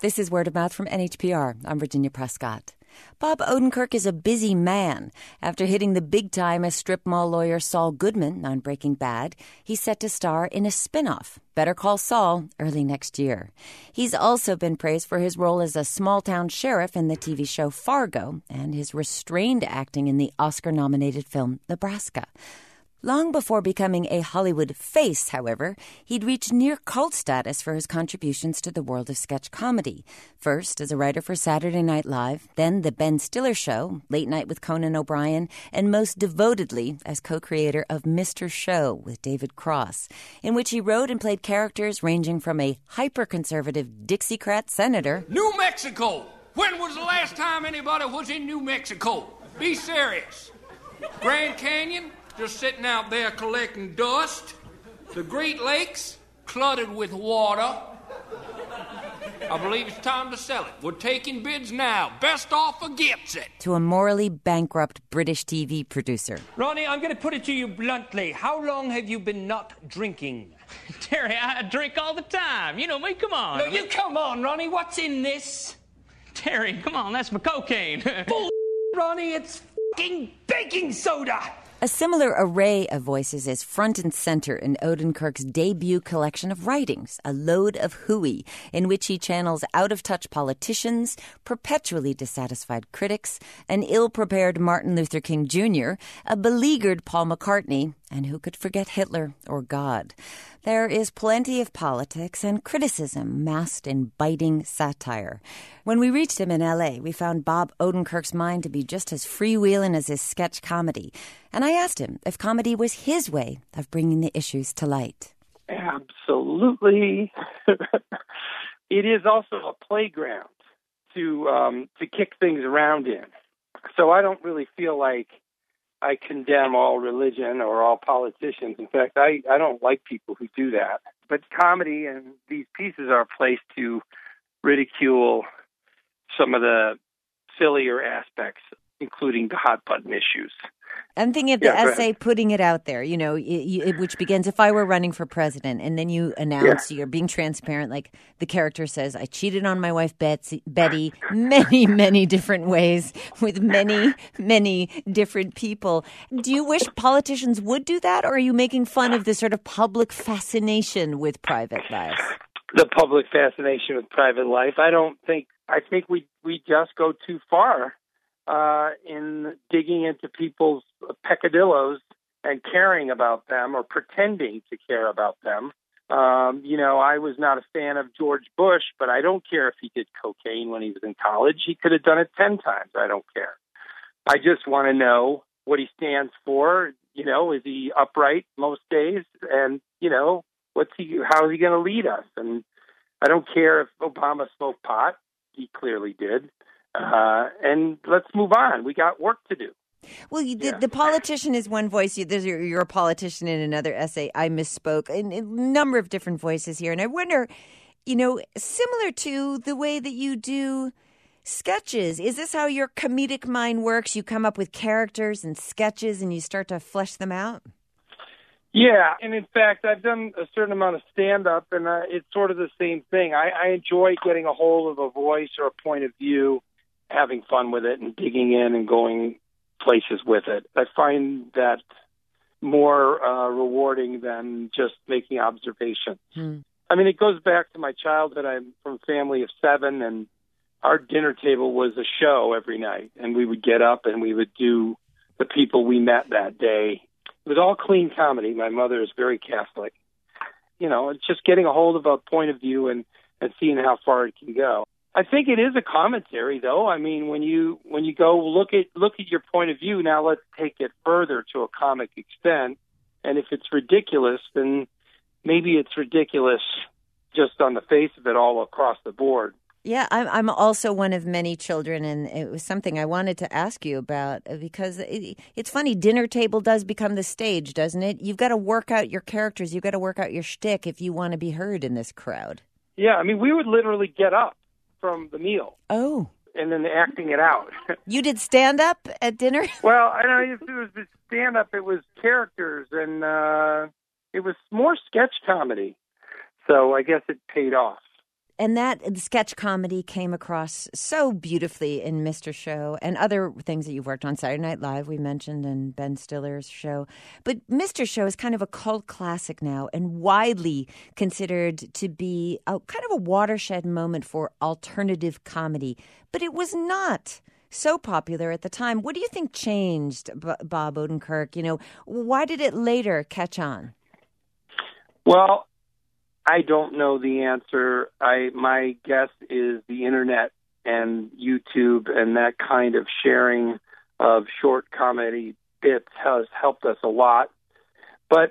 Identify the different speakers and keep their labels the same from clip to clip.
Speaker 1: This is Word of Mouth from NHPR. I'm Virginia Prescott. Bob Odenkirk is a busy man. After hitting the big time as strip mall lawyer Saul Goodman on Breaking Bad, he's set to star in a spin-off, Better Call Saul, early next year. He's also been praised for his role as a small-town sheriff in the TV show Fargo and his restrained acting in the Oscar-nominated film Nebraska. Long before becoming a Hollywood face, however, he'd reached near cult status for his contributions to the world of sketch comedy. First as a writer for Saturday Night Live, then The Ben Stiller Show, Late Night with Conan O'Brien, and most devotedly as co-creator of Mr. Show with David Cross, in which he wrote and played characters ranging from a hyper-conservative Dixiecrat senator.
Speaker 2: New Mexico! When was the last time anybody was in New Mexico? Be serious. Grand Canyon? Just sitting out there collecting dust. The Great Lakes, cluttered with water. I believe it's time to sell it. We're taking bids now. Best offer gets it.
Speaker 1: To a morally bankrupt British TV producer.
Speaker 3: Ronnie, I'm going to put it to you bluntly. How long have you been not drinking?
Speaker 4: Terry, I drink all the time. You know me, come on.
Speaker 3: No, you come on, Ronnie. What's in this?
Speaker 4: Terry, come on, that's my cocaine.
Speaker 3: Bull, Ronnie, it's fucking baking soda.
Speaker 1: A similar array of voices is front and center in Odenkirk's debut collection of writings, A Load of Hooey, in which he channels out-of-touch politicians, perpetually dissatisfied critics, an ill-prepared Martin Luther King Jr., a beleaguered Paul McCartney, and who could forget Hitler or God? There is plenty of politics and criticism masked in biting satire. When we reached him in L.A., we found Bob Odenkirk's mind to be just as freewheeling as his sketch comedy. And I asked him if comedy was his way of bringing the issues to light.
Speaker 5: Absolutely. It is also a playground to kick things around in. So I don't really feel like I condemn all religion or all politicians. In fact, I don't like people who do that. But comedy and these pieces are a place to ridicule some of the sillier aspects, including the hot button issues.
Speaker 1: I'm thinking of the essay, Putting It Out There, you know, which begins, if I were running for president, and then you announce you're being transparent, like the character says, I cheated on my wife, Betty, many, many different ways with many, many different people. Do you wish politicians would do that, or are you making fun of this sort of public fascination with private life?
Speaker 5: The public fascination with private life. I think we just go too far in digging into people's peccadillos and caring about them or pretending to care about them. I was not a fan of George Bush, but I don't care if he did cocaine when he was in college. He could have done it 10 times. I don't care. I just want to know what he stands for. You know, is he upright most days? And, how is he going to lead us? And I don't care if Obama smoked pot. He clearly did. And let's move on. We got work to do.
Speaker 1: Well, the politician is one voice. You're a politician in another essay. I misspoke. In a number of different voices here. And I wonder, similar to the way that you do sketches, is this how your comedic mind works? You come up with characters and sketches and you start to flesh them out?
Speaker 5: Yeah, and in fact, I've done a certain amount of stand-up, and it's sort of the same thing. I enjoy getting a hold of a voice or a point of view, having fun with it, and digging in and going places with it. I find that more rewarding than just making observations. I mean, it goes back to my childhood. I'm from a family of 7, and our dinner table was a show every night, and we would get up and we would do the people we met that day. It was all clean comedy. My mother is very Catholic. It's just getting a hold of a point of view and seeing how far it can go. I think it is a commentary, though. I mean, when you go look at your point of view, now let's take it further to a comic extent. And if it's ridiculous, then maybe it's ridiculous just on the face of it all across the board.
Speaker 1: Yeah, I'm also one of many children, and it was something I wanted to ask you about because it's funny. Dinner table does become the stage, doesn't it? You've got to work out your characters. You've got to work out your shtick if you want to be heard in this crowd.
Speaker 5: Yeah, I mean, we would literally get up from the meal.
Speaker 1: Oh.
Speaker 5: And then acting it out.
Speaker 1: You did stand-up at dinner?
Speaker 5: Well, I don't know if it was stand-up. It was characters, and it was more sketch comedy. So I guess it paid off.
Speaker 1: And that sketch comedy came across so beautifully in Mr. Show and other things that you've worked on. Saturday Night Live, we mentioned, and Ben Stiller's show. But Mr. Show is kind of a cult classic now and widely considered to be kind of a watershed moment for alternative comedy. But it was not so popular at the time. What do you think changed, Bob Odenkirk? Why did it later catch on?
Speaker 5: Well, I don't know the answer. My guess is the internet and YouTube and that kind of sharing of short comedy bits has helped us a lot. But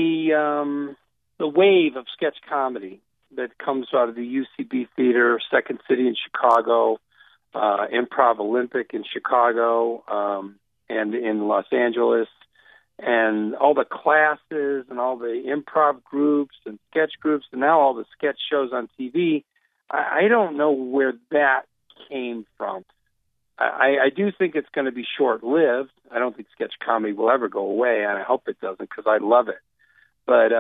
Speaker 5: the wave of sketch comedy that comes out of the UCB Theater, Second City in Chicago, Improv Olympic in Chicago, and in Los Angeles, and all the classes and all the improv groups and sketch groups, and now all the sketch shows on TV, I don't know where that came from. I do think it's going to be short-lived. I don't think sketch comedy will ever go away, and I hope it doesn't because I love it. But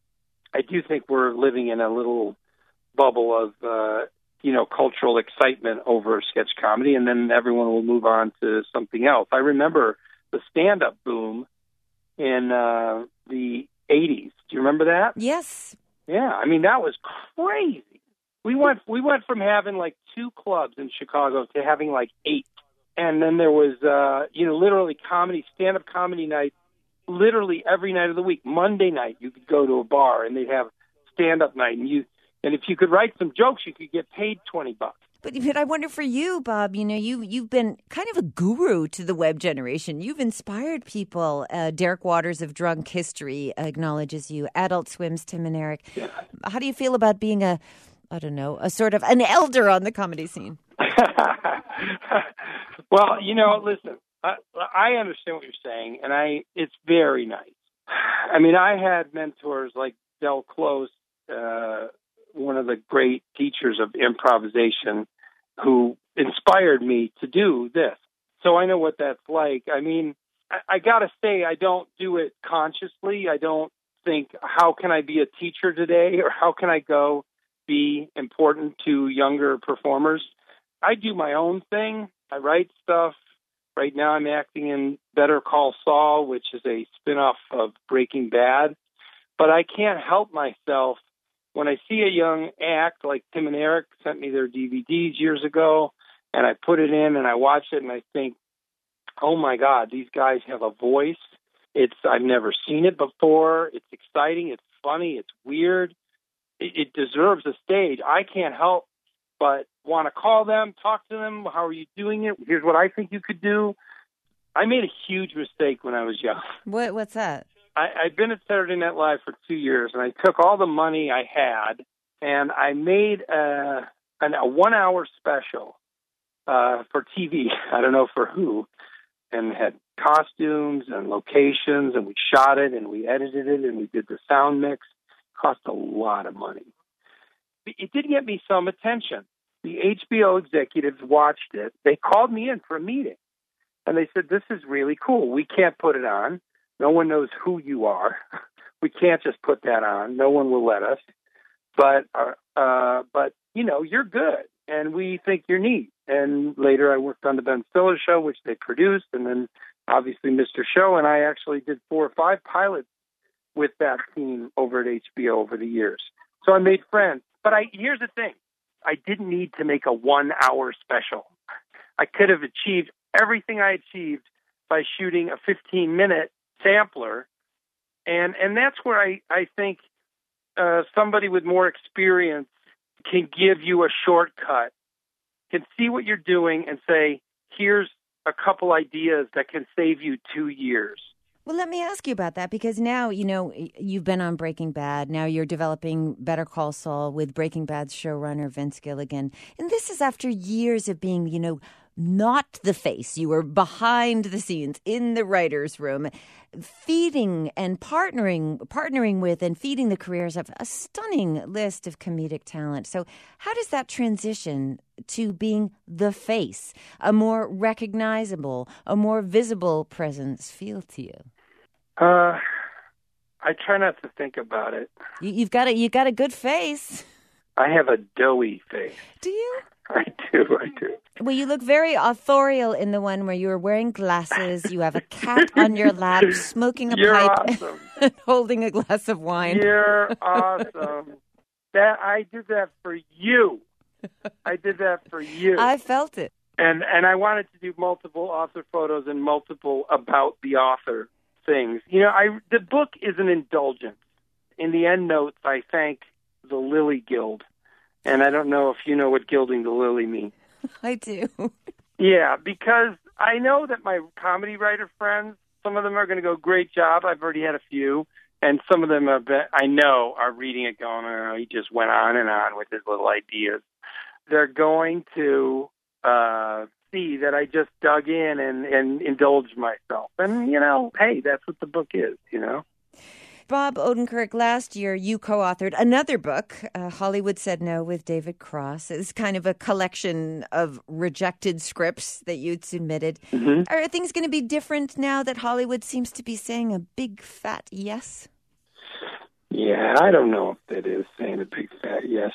Speaker 5: I do think we're living in a little bubble of, cultural excitement over sketch comedy, and then everyone will move on to something else. I remember the stand-up boom in the 80s. Do you remember that?
Speaker 1: Yes.
Speaker 5: Yeah, I mean, that was crazy. We went from having like 2 clubs in Chicago to having like 8. And then there was, literally stand-up comedy nights, literally every night of the week. Monday night, you could go to a bar and they'd have stand-up night. And if you could write some jokes, you could get paid $20.
Speaker 1: But I wonder for you, Bob, you've been kind of a guru to the web generation. You've inspired people. Derek Waters of Drunk History acknowledges you. Adult Swim's Tim and Eric. Yeah. How do you feel about being a sort of an elder on the comedy scene?
Speaker 5: Well, listen, I understand what you're saying, and it's very nice. I mean, I had mentors like Del Close, one of the great teachers of improvisation, who inspired me to do this. So I know what that's like. I mean, I got to say, I don't do it consciously. I don't think, how can I be a teacher today, or how can I go be important to younger performers? I do my own thing. I write stuff. Right now I'm acting in Better Call Saul, which is a spinoff of Breaking Bad. But I can't help myself when I see a young act, like Tim and Eric sent me their DVDs years ago, and I put it in and I watch it and I think, oh my God, these guys have a voice. I've never seen it before. It's exciting. It's funny. It's weird. It deserves a stage. I can't help but want to call them, talk to them. How are you doing it? Here's what I think you could do. I made a huge mistake when I was young.
Speaker 1: What's that?
Speaker 5: I'd been at Saturday Night Live for 2 years, and I took all the money I had, and I made a 1-hour special for TV. I don't know for who, and had costumes and locations, and we shot it, and we edited it, and we did the sound mix. It cost a lot of money. It did get me some attention. The HBO executives watched it. They called me in for a meeting, and they said, "This is really cool. We can't put it on. No one knows who you are. We can't just put that on. No one will let us. But you're good, and we think you're neat." And later I worked on the Ben Stiller show, which they produced, and then obviously Mr. Show, and I actually did 4 or 5 pilots with that team over at HBO over the years. So I made friends. But here's the thing. I didn't need to make a 1-hour special. I could have achieved everything I achieved by shooting a 15-minute sampler, and that's where I think somebody with more experience can give you a shortcut, can see what you're doing and say, here's a couple ideas that can save you 2 years.
Speaker 1: Well, let me ask you about that, because now, you've been on Breaking Bad. Now you're developing Better Call Saul with Breaking Bad's showrunner, Vince Gilligan. And this is after years of being, not the face. You were behind the scenes in the writer's room, feeding and partnering with and feeding the careers of a stunning list of comedic talent. So how does that transition to being the face, a more recognizable, a more visible presence feel to you?
Speaker 5: I try not to think about it.
Speaker 1: You got a good face.
Speaker 5: I have a doughy face.
Speaker 1: Do you?
Speaker 5: I do.
Speaker 1: Well, you look very authorial in the one where you're wearing glasses, you have a cat on your lap, smoking a pipe,
Speaker 5: awesome.
Speaker 1: and holding a glass of wine.
Speaker 5: You're awesome. I did that for you. I
Speaker 1: felt it.
Speaker 5: And I wanted to do multiple author photos and multiple about the author things. The book is an indulgence. In the end notes, I thank the Lily Guild. And I don't know if you know what gilding the lily means.
Speaker 1: I do.
Speaker 5: Yeah, because I know that my comedy writer friends, some of them are going to go, great job. I've already had a few. And some of them I know are reading it going, oh, he just went on and on with his little ideas. They're going to see that I just dug in and indulged myself. And, hey, that's what the book is,
Speaker 1: Bob Odenkirk, last year you co-authored another book, Hollywood Said No with David Cross. It's kind of a collection of rejected scripts that you'd submitted. Mm-hmm. Are things going to be different now that Hollywood seems to be saying a big fat yes?
Speaker 5: Yeah, I don't know if it is saying a big fat yes.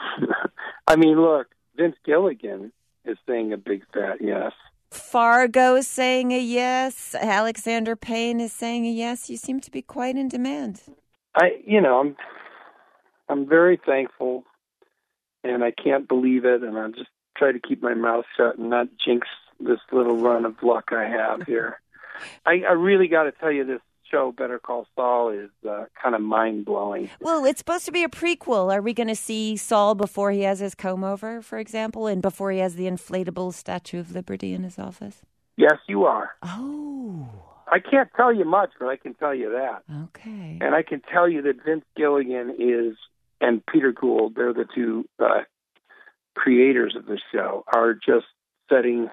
Speaker 5: I mean, look, Vince Gilligan is saying a big fat yes.
Speaker 1: Fargo is saying a yes. Alexander Payne is saying a yes. You seem to be quite in demand.
Speaker 5: I'm very thankful, and I can't believe it, and I'll just try to keep my mouth shut and not jinx this little run of luck I have here. I really got to tell you, this show, Better Call Saul, is kind of mind-blowing.
Speaker 1: Well, it's supposed to be a prequel. Are we going to see Saul before he has his comb-over, for example, and before he has the inflatable Statue of Liberty in his office?
Speaker 5: Yes, you are.
Speaker 1: Oh.
Speaker 5: I can't tell you much, but I can tell you that.
Speaker 1: Okay.
Speaker 5: And I can tell you that Vince Gilligan and Peter Gould, they're the two creators of the show, are just setting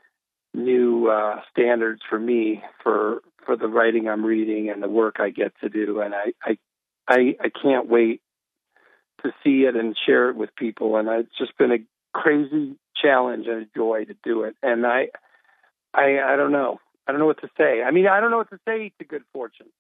Speaker 5: new standards for me for the writing I'm reading and the work I get to do, and I can't wait to see it and share it with people. And it's just been a crazy challenge and a joy to do it. And I don't know what to say. I mean, I don't know what to say to good fortune.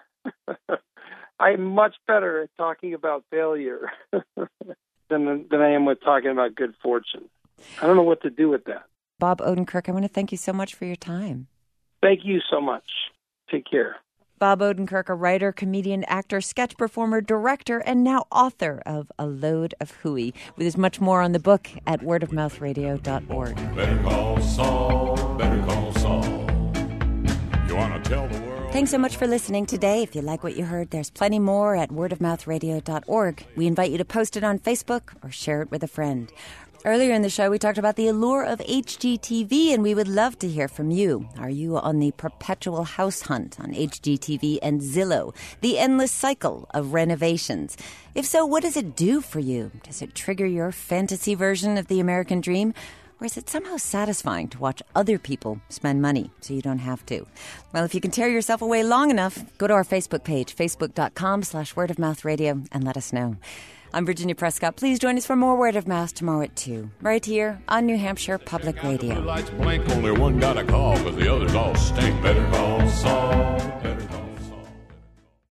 Speaker 5: I'm much better at talking about failure than I am with talking about good fortune. I don't know what to do with that.
Speaker 1: Bob Odenkirk, I want to thank you so much for your time.
Speaker 5: Thank you so much. Take care.
Speaker 1: Bob Odenkirk, a writer, comedian, actor, sketch performer, director, and now author of A Load of Hooey. There's much more on the book at wordofmouthradio.org.
Speaker 6: Better call Saul, better call Saul. You want to tell the world?
Speaker 1: Thanks so much for listening today. If you like what you heard, there's plenty more at wordofmouthradio.org. We invite you to post it on Facebook or share it with a friend. Earlier in the show, we talked about the allure of HGTV, and we would love to hear from you. Are you on the perpetual house hunt on HGTV and Zillow, the endless cycle of renovations? If so, what does it do for you? Does it trigger your fantasy version of the American dream? Or is it somehow satisfying to watch other people spend money so you don't have to? Well, if you can tear yourself away long enough, go to our Facebook page, facebook.com/wordofmouthradio, and let us know. I'm Virginia Prescott. Please join us for more Word of Mouth tomorrow at 2, right here on New Hampshire Public Radio.
Speaker 6: The lights blink, only one got a call, but the others all stink. Better call Saul. Better